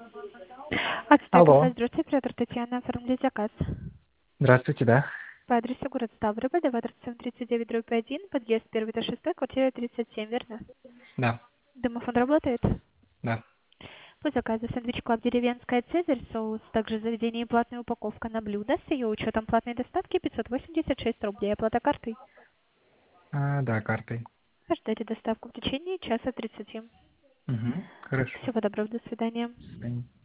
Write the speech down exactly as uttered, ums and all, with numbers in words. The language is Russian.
Алло. Отстойка, здравствуйте, оператор Татьяна, оформлять заказ. Здравствуйте, да. По адресу город Ставрополь, два семь тридцать девять, дробь один, подъезд первый до шестой, квартира тридцать семь, верно? Да, Домофон работает? да. По заказу сэндвич клаб деревенская цезарь, соус, также заведение и платная упаковка на блюдо с ее учетом платной доставки пятьсот восемьдесят шесть рублей, оплата картой. А, да, картой. Ожидайте доставку в течение часа тридцати. Угу. Хорошо. Всего доброго, до свидания. До свидания.